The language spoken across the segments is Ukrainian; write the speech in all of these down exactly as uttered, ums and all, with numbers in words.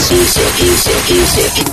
Easy, easy, easy.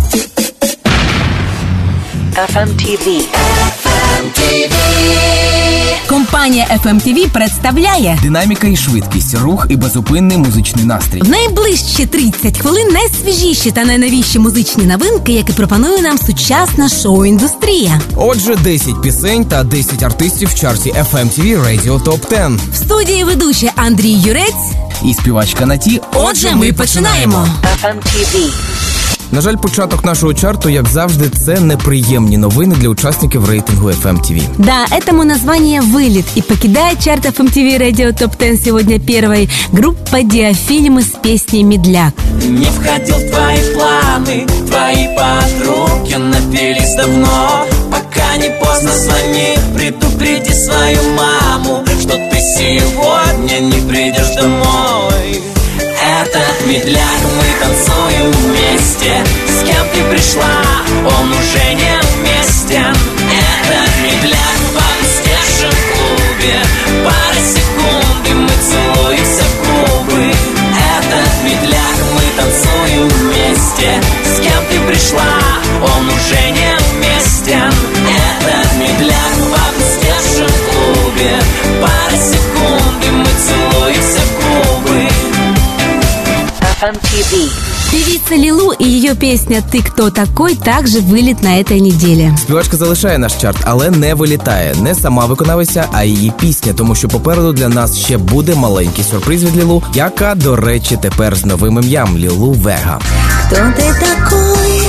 еф ем ті ві. еф ем ті ві. Компанія еф ем ті ві представляє динаміка і швидкість, рух і безупинний музичний настрій. В найближчі тридцять хвилин найсвіжіші та найновіші музичні новинки, які пропонує нам сучасна шоу-індустрія. Отже, десять пісень та десять артистів в чарті еф ем ті ві Radio Top десять. В студії ведучий Андрій Юрець і співачка Наті. Отже, ми починаємо. еф ем ті ві. На жаль, початок нашого чарту, як завжди, це неприємні новини для учасників рейтингу еф ем ті ві. Да, этому название «Вылет». И покидает чарт еф ем ти ви Radio Top десять сегодня первой группа «Диафильмы» с песней «Медляк». Не входил в твои планы, твои подруги напились давно. Пока не поздно звони, предупреди свою маму, что ты сегодня не придешь домой. Это медляк, мы танцуем вместе. С кем ты пришла, он уже не вместе. Это медляк в обстеженном клубе. Пара секунд, и мы целуемся в губы. Это медляк, мы танцуем вместе. С кем ты пришла, он уже не вместе. Это медляк в обстеженном клубе. Пара секунд, и мы целуемся в губы. еф ем ті ві. Певица Лилу и ее песня «Ты кто такой» также вылет на этой неделе. Співачка залишає наш чарт, але не вилітає. Не сама виконавиця, а її пісня, тому що попереду для нас ще буде маленький сюрприз від Лілу, яка, до речі, тепер з новим ім'ям – Лілу Вега. Кто ты такой,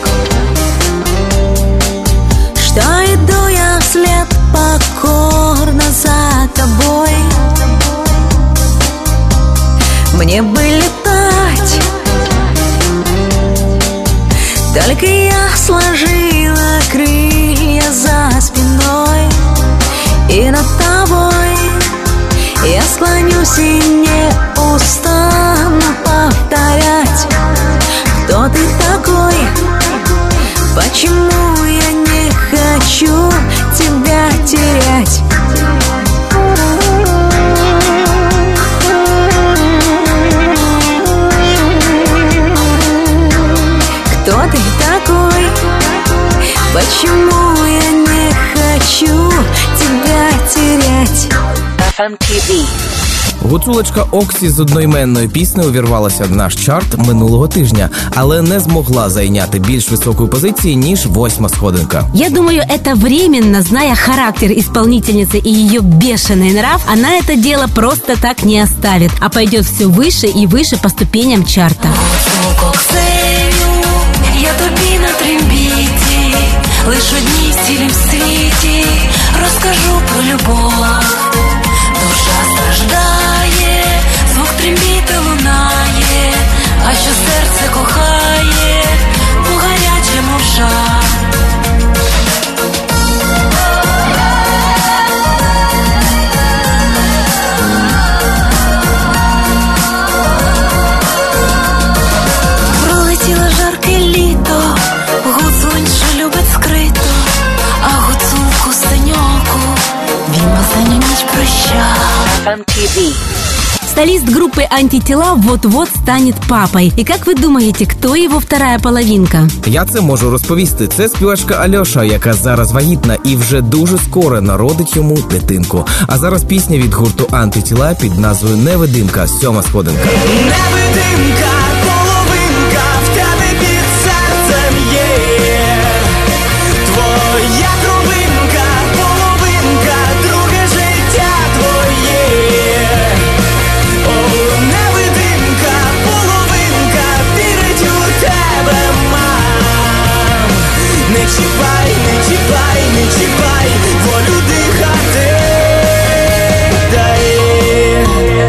что иду я вслед покорно за тобой? Мне бы летать, только я сложила крылья за спиной, и над тобой я склонюсь и не устану повторять. Кто ты такой? Почему я не хочу тебя терять? Кто ты такой? Почему я не хочу тебя терять? еф ем ті ві. Гуцулочка Оксі з одноіменною піснею увірвалася в наш чарт минулого тижня, але не змогла зайняти більш високої позиції, ніж восьма сходинка. Я думаю, это временно, зная характер исполнительницы и ее бешеный нрав, она это дело просто так не оставит, а пойдет все выше и выше по ступеням чарта. Я тобі на трембіті, лиш одній в цілім світі розкажу про любов. Душа страждає, звук трембіти лунає, а що серце кохає, у гарячому жар. Пролетіло жарке літо, гуцуль, що любить скрито, а гуцулку синьоку він останню ніч прощав. еф ем ті ві. Солист группы «Антитела» вот-вот станет папой. И как вы думаете, кто его вторая половинка? Я це можу розповісти. Це співачка Альоша, яка зараз вагітна і вже дуже скоро народить йому дитинку. А зараз пісня від гурту «Антитіла» під назвою «Невидимка», сьома сходинка. Невидимка, половинка, в тебе під серцем є. Твоя кровинка, половинка, друге життя твоє. О, невидимка, половинка, вірить у тебе, мам. Не чіпай, не чіпай, не чіпай, волю дихати дає.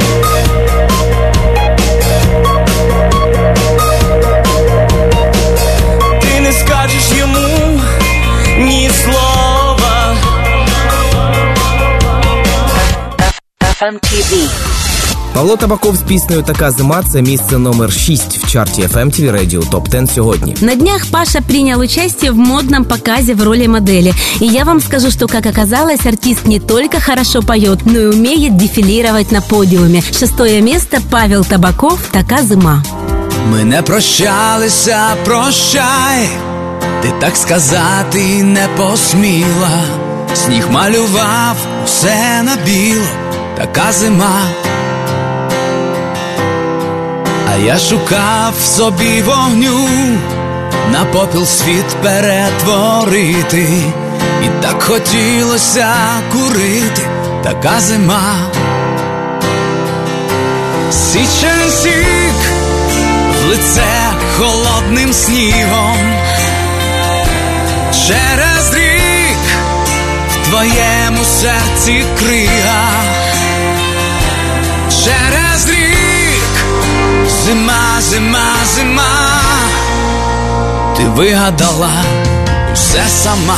Ти не скажеш йому ні слова. еф ем ті ві. Павло Табаков з піснею «Така зима» – це місце номер шість в чарті еф ем ті ві Radio Top десять сьогодні. На днях Паша принял участие в модном показе в роли модели. И я вам скажу, что, как оказалось, артист не только хорошо поет, но и умеет дефилировать на подиуме. Шестое место — Павел Табаков «Така зима». Ми не прощалися, прощай, ти так сказати не посміла. Сніг малював усе на біло, така зима. А я шукав в собі вогню, на попіл світ перетворити. І так хотілося курити, така зима. Січень сік в лице холодним снігом. Через рік в твоєму серці крига. Через рік зима, зима, зима. Ти вигадала все сама.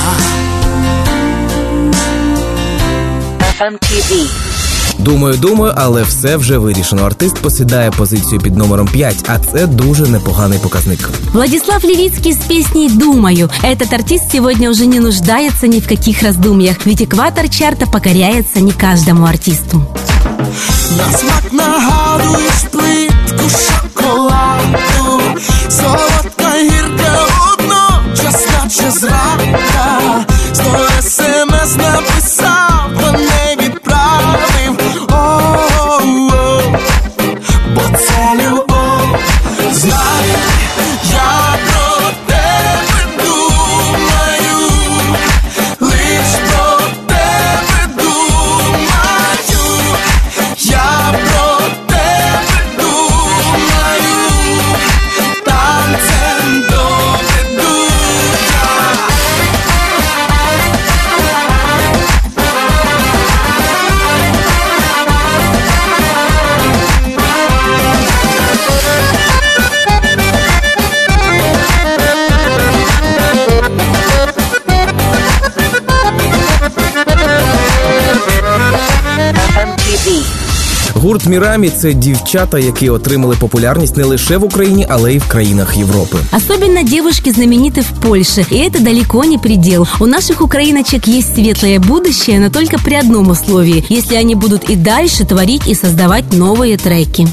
еф ем ті ві. Думаю, думаю, але все вже вирішено. Артист посідає позицію під номером пять, а це дуже непоганий показник. Владислав Левицкий с песней «Думаю». Этот артист сегодня уже не нуждается ни в каких раздумьях, ведь экватор чарта покоряется не каждому артисту. На смак нагадуєш плитку шоколаду, солодка гірка одночас, наче зрада. Сто смс написав, а не відправив. О-о-о, бо це любов. Знай, я про тебе думаю, лиш про тебе думаю. Я про тебе думаю, танцем доведу я. еф ем ті ві. Гурт «Мірамі» – це дівчата, які отримали популярність не лише в Україні, але й в країнах Європи. Особенно девушки знамениты в Польше, и это далеко не предел. У наших украиночек есть светлое будущее, но только при одном условии, если они будут и дальше творить и создавать новые треки.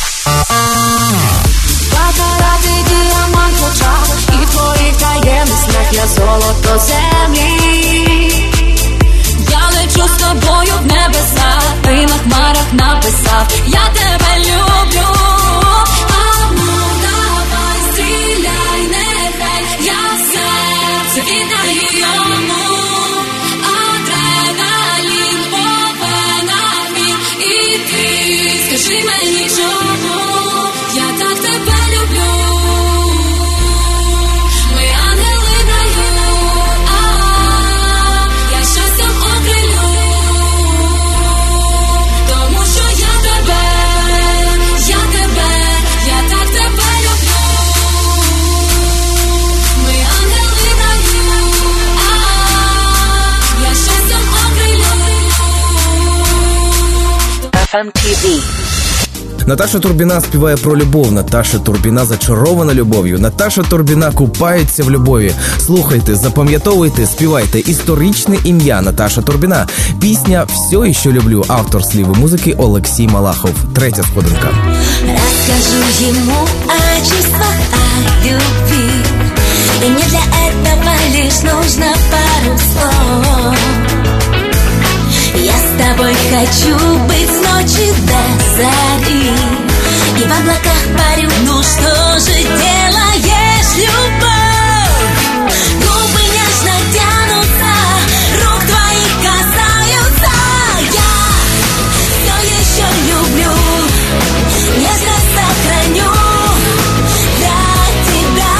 Бакарати, діамант в очах, і в твоїх таємницях я золото землі. Я лечу з тобою в небеса, ти на хмарах написав, я тебе люблю. А ну давай, стріляй, нехай, я серце віддаю йому. Адреналін по венах він, і ти скажи мені чому. Я так тебе люблю. Ми ангели в раю, а я щастям окрилю. Тому що я тебе, я тебе, я так тебе люблю. Ми ангели в раю, а я щастям окрилю. еф ем ті ві. Наташа Турбіна співає про любов. Наташа Турбіна зачарована любов'ю. Наташа Турбіна купається в любові. Слухайте, запам'ятовуйте, співайте. Історичне ім'я Наташа Турбіна. Пісня «Все, що люблю». Автор слів і музики Олексій Малахов. Третя сходинка. Расскажу ему о чувствах, о любви. И мне для этого лишь нужно пару слов. Я с тобой хочу быть с ночи до зари. И в облаках парю, ну что же делаешь, любовь? Губы нежно тянутся, рук твоих касаются. Я все еще люблю, нежно сохраню для тебя.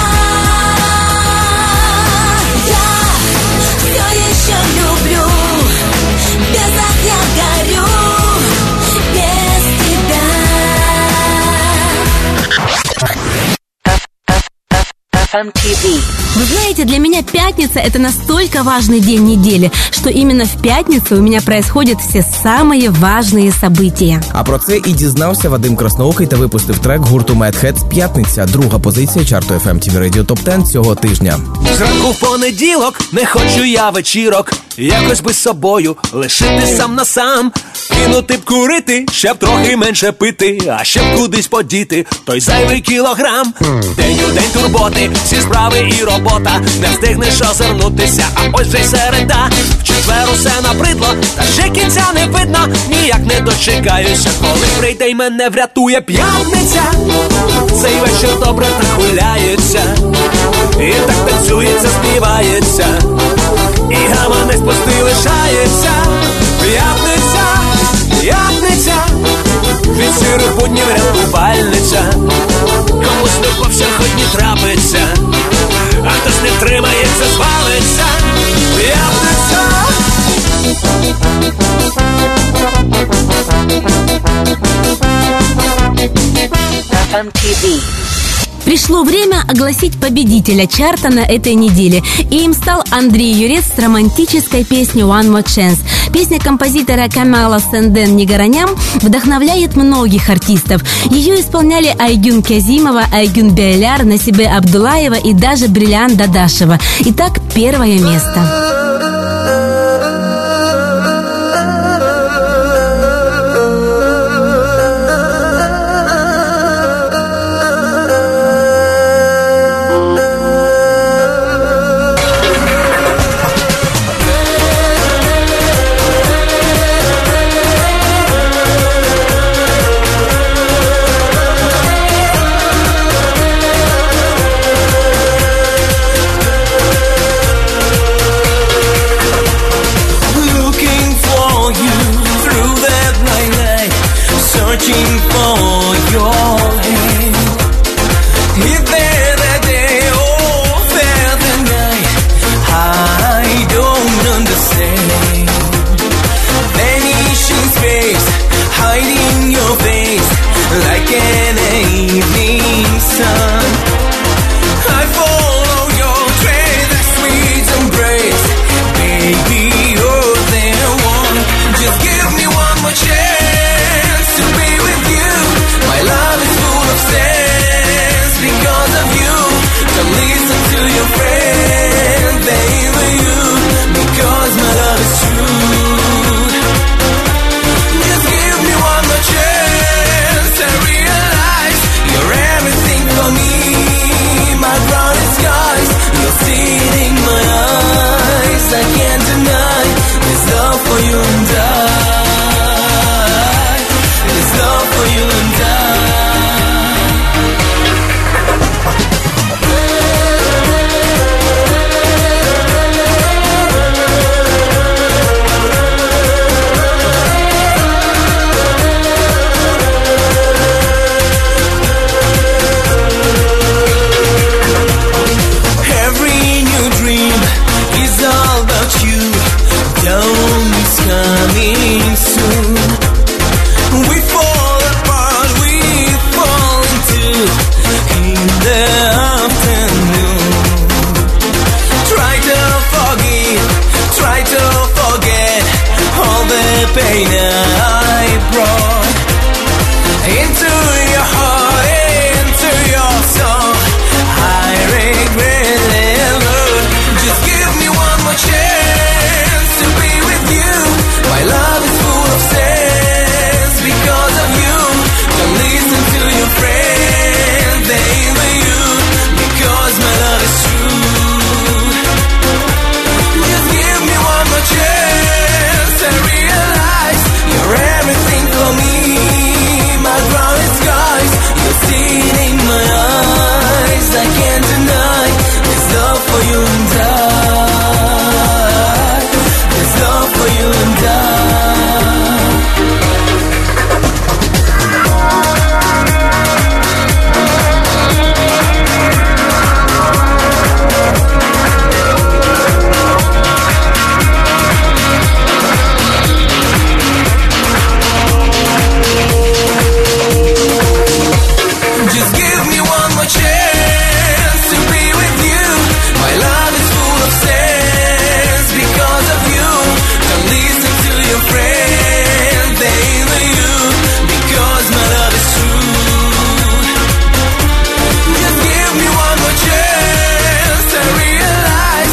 Я все еще люблю, без огня горю, без тебя. еф эм ти ви. Вы знаете, для меня пятница – это настолько важный день недели, что именно в пятницу у меня происходят все самые важные события. А про це і дізнався Вадим Красноокий та випустив трек гурту Mad Heads «П'ятниця», друга позиція чарту еф ем ті ві Radio топ десять цього тижня. Зранку в понеділок не хочу я вечірок, якось би з собою лишити сам на сам. Кинути б курити, щоб трохи менше пити, а щоб кудись подіти той зайвий кілограм. День у день турботи, всі справи і робота, не встигнеш озирнутися, а ось вже й середа. В четвер усе набридло, та ще кінця не видно, ніяк не дочекаюся, коли прийде й мене врятує п'ятниця. Цей вечір добре прихиляється, і так танцюється, співається, і гаманець пустий лишається. П'ятниця, п'ятниця, від сірих буднів рятувальниця. Комусь любов сьогодні трапиться, а хтось не втримається, звалиться. П'ятниця. эф эм ти ви. Пришло время огласить победителя чарта на этой неделе. И им стал Андрей Юрец с романтической песней «One More Chance». Песня композитора Камала Сэнден Нигараням вдохновляет многих артистов. Ее исполняли Айгюн Кязимова, Айгюн Беляр, Насибе Абдулаева и даже Бриллиант Дадашева. Итак, первое место.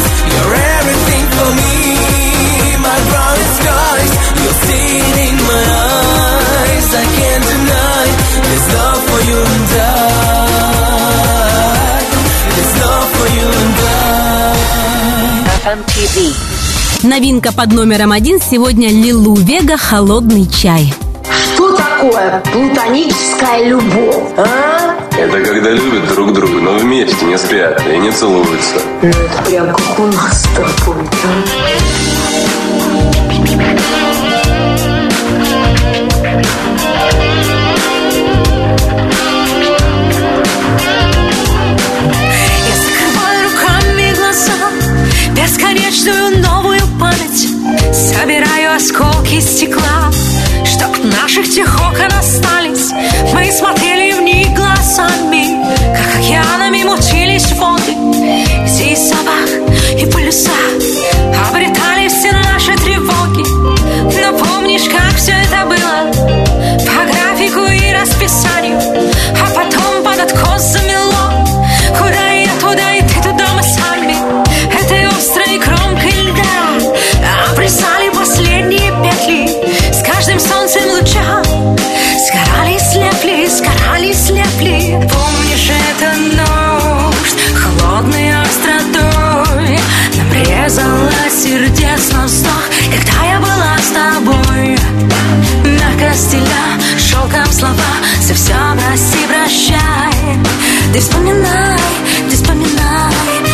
You're seeing in my эм ти ви. Новинка под номером один сегодня Лилу Вега «Холодный чай». Что такое платоническая любовь, а? Это когда любят друг друга, но вместе не спят и не целуются. Ну это прям как у нас с тобой, Я закрываю руками глаза, бесконечную новую память. Собираю осколки стекла, чтоб наших тех окон остались. Мы смотрели в них глазами, как океанами мутились воды, где и запах, и полюса обретали все наши тревоги. Но помнишь, как все это было по графику и расписанию, а потом под откос замело. Куда я, туда и ты, туда мы сами этой острой кромкой льда обрезали последние петли. С каждым солнцем луча сгорали, слепли, сгорали, слепли. Помнишь это нож холодной остротой нарезала сердец на вздох, когда я была с тобой. Мягко стиля шелком слова, совсем прости, прощай. Ты вспоминай, ты вспоминай.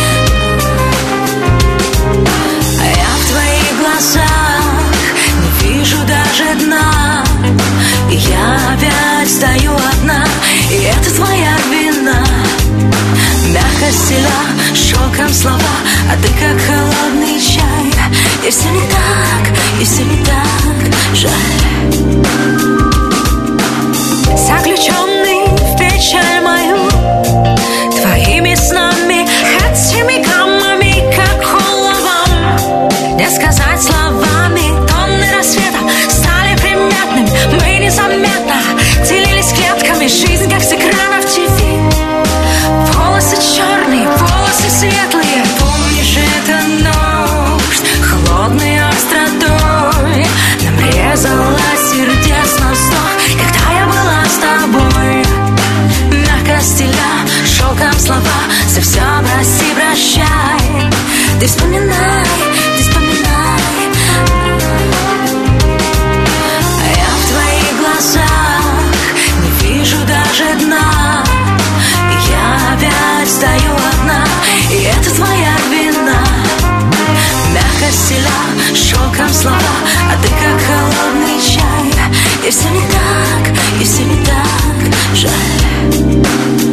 А я в твоих глазах не вижу даже дна. И я опять стою одна, и это твоя вина. Мягко стиля шелком слова, а ты как холодный чай. И все не так, и все не так жаль. Заключенный в печаль мою твоими снами, этими гаммами, как холодом. Не сказать словами, тонны рассвета стали приметными. Мы незаметно делились клетками, жизнь как с экранов ти ви. Волосы черные, волосы светлые. Помнишь это нож холодной остротой нарезала сердец на вздох, когда я была с тобой. Мягко стиля шелком слова, совсем прости, прощай. Ты вспоминай, ты вспоминай. А я в твоих глазах не вижу даже дна. И я опять стою одна, и это твоя вина. Мягко стиля шелком слова, а ты как холодный чай. И все не так, и все не так жаль.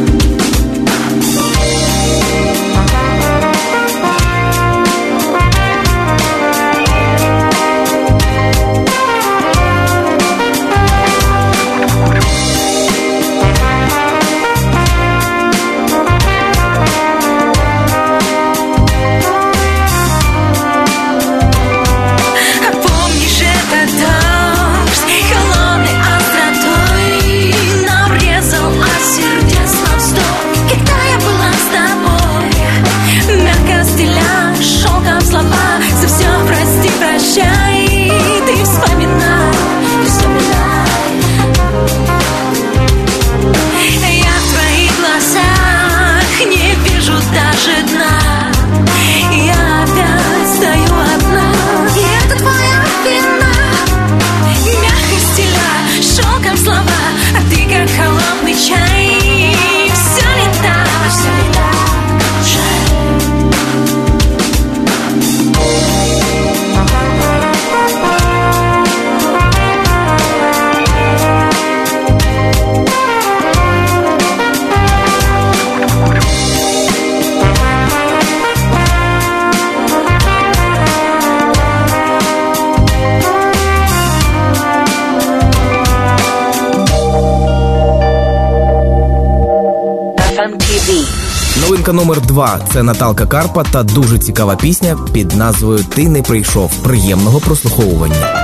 Новинка номер два – це Наталка Карпа та дуже цікава пісня під назвою «Ти не прийшов». Приємного прослуховування.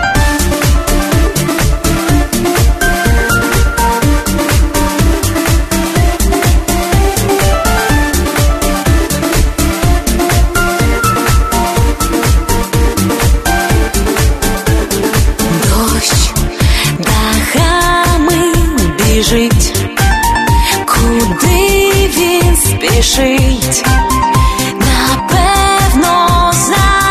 Дощ дахами біжить, куди він спішить, напевно, за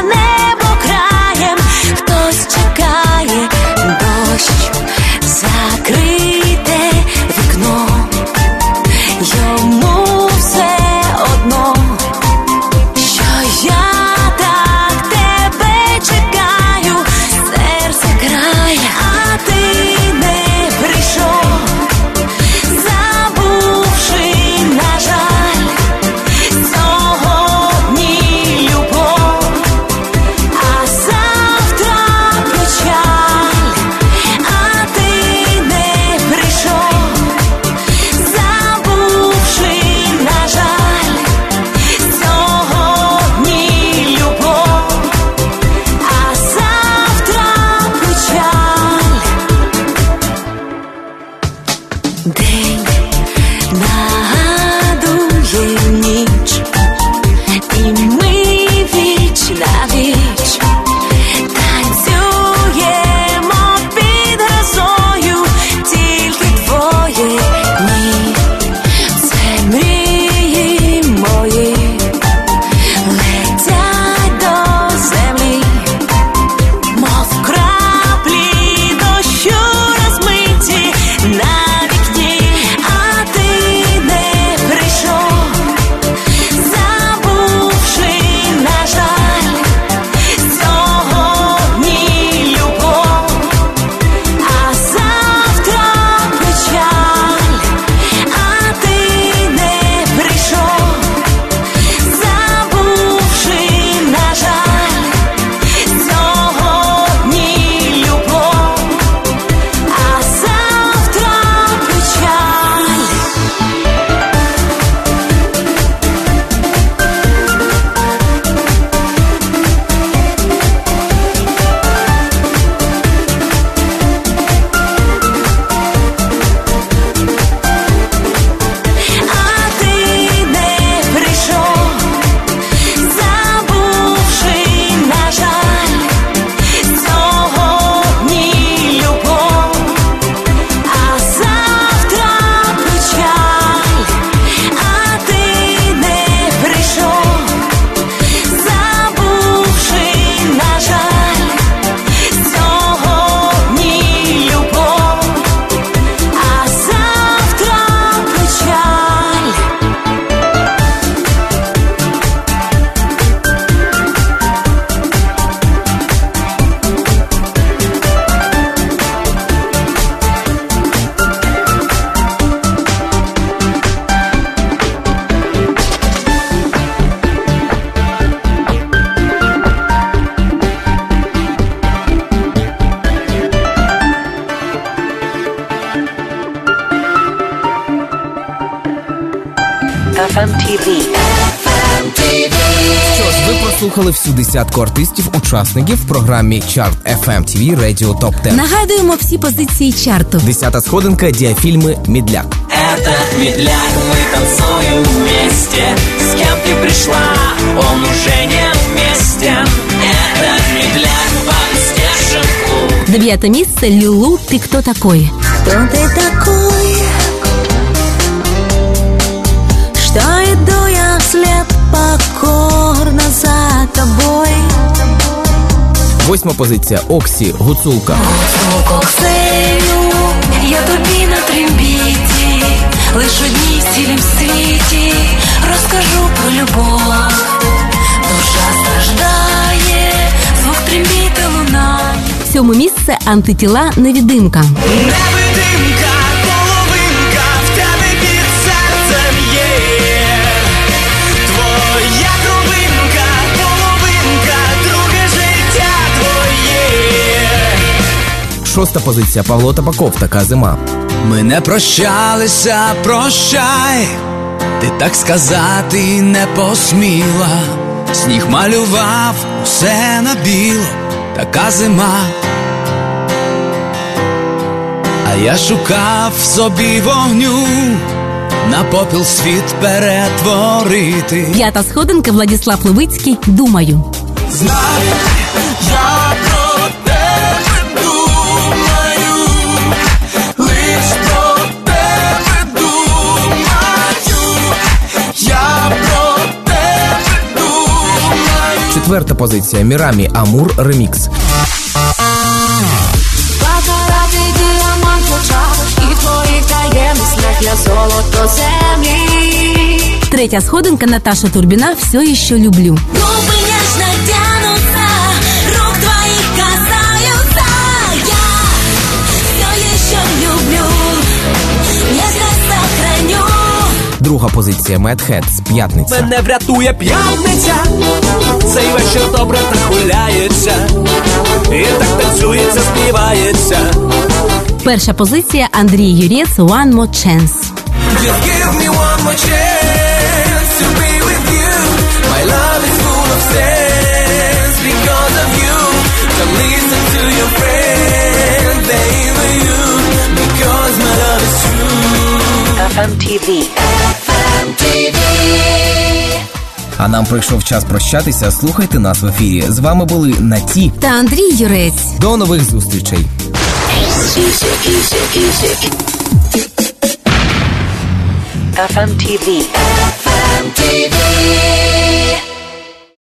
еф ем ті ві. Що ж, ви прослухали всю десятку артистів-учасників в програмі Чарт еф ем ті ві Radio Top десять. Нагадуємо всі позиції чарту. Десята сходинка діафільми «Медляк». Этот медляк, мы танцуем вместе. С кем ты пришла, он уже не вместе. Этот медляк по стерженку. Дев'яте місце Люлу «Ти хто такой». Кто ты такой? Что иду я вслед покорно за тобой? Восьма позиція Оксі «Гуцулка». Коксею, я тобі на трембіті, лиш одній в цілім світі розкажу про любов. Душа страждає, звук трембіти лунає. Сьоме місце Антитіла «Невідимка». Невидимка, половинка, в тебе під серцем є. Твоя кровинка, половинка, друге життя твоє. Шоста позиція Павло Табаков «Така зима». Ми не прощалися, прощай, ти так сказати не посміла. Сніг малював усе на біло, така зима. А я шукав в собі вогню, на попіл світ перетворити. П'ята сходинка Владислав Левицький «Думаю». Знай, я про тебе думаю, лиш про тебе думаю, я про тебе думаю. Четверта позиція Мірамі «Амур» ремікс. Бакарати діамант в очах, і в твоїх таємницях я золото землі. Третя сходинка Наташа Турбіна «Все ще люблю». Губы нежно тянутся, рук твоих касаются. Я все еще люблю, нежность сохраню. Друга позиція Медхедс «П'ятниця». Мене врятує п'ятниця, цей вечір добре так гуляється, і так танцюється, співається. Перша позиція Андрій Юрець «One More Chance». Just give me one more chance to be with you. My love is full of sense because of you. Don't listen to your friends, they were you because my love is true. еф ем ті ві. еф ем ті ві. А нам прийшов час прощатися. Слухайте нас в ефірі. З вами були Наті Та Андрій Юрець. До нових зустрічей. еф ем ті ві. еф ем ті ві.